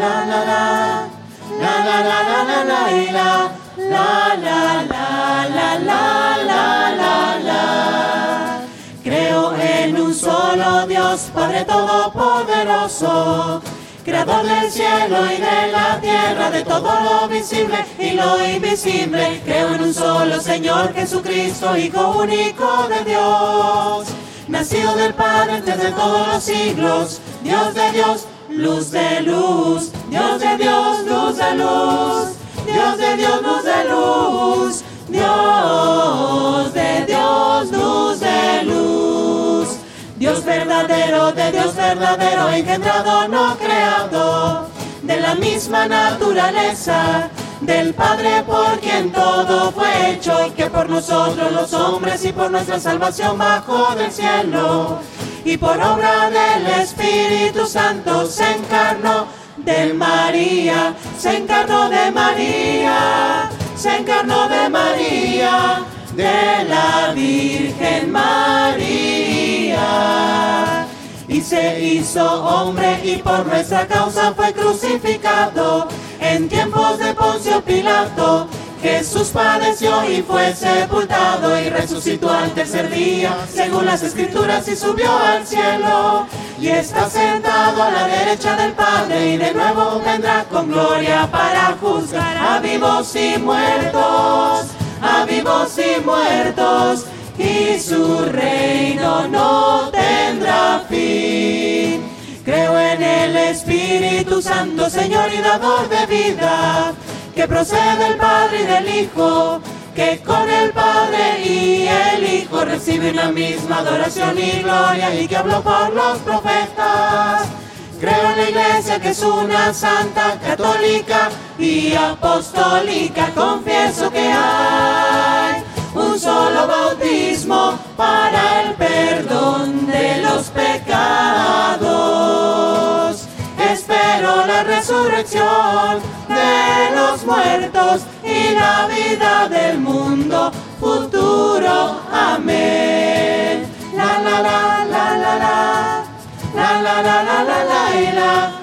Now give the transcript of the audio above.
la la la, la la la la la la y la la la la la la la. Creo en un solo Dios, Padre Todopoderoso, Creador del cielo y de la tierra, de todo lo visible y lo invisible. Creo en un solo Señor Jesucristo, Hijo único de Dios, nacido del Padre antes de todos los siglos, Dios de Dios, luz de luz, Dios de Dios, luz de luz, Dios de Dios, luz de luz, Dios de Dios, luz de luz. Dios verdadero, de Dios verdadero, engendrado, no creado, de la misma naturaleza del Padre, por quien todo fue hecho, y que por nosotros los hombres y por nuestra salvación bajó del cielo, y por obra del Espíritu Santo se encarnó de María, se encarnó de María, se encarnó de María, de la Virgen María, y se hizo hombre y por nuestra causa fue crucificado. En tiempos de Poncio Pilato Jesús padeció y fue sepultado y resucitó al tercer día, según las Escrituras, y subió al cielo, y está sentado a la derecha del Padre, y de nuevo vendrá con gloria para juzgar a vivos y muertos, a vivos y muertos, y su reino no tendrá fin. Creo en el Espíritu Santo, Señor y dador de vida, que procede del Padre y del Hijo, que con el Padre y el Hijo reciben la misma adoración y gloria, y que habló por los profetas. Creo en la Iglesia, que es una santa, católica y apostólica. Confieso que hay un solo bautismo para el perdón de los pecados. Espero la resurrección de los muertos y la vida del mundo futuro. Amén. La la la la la la, la la la la la la y la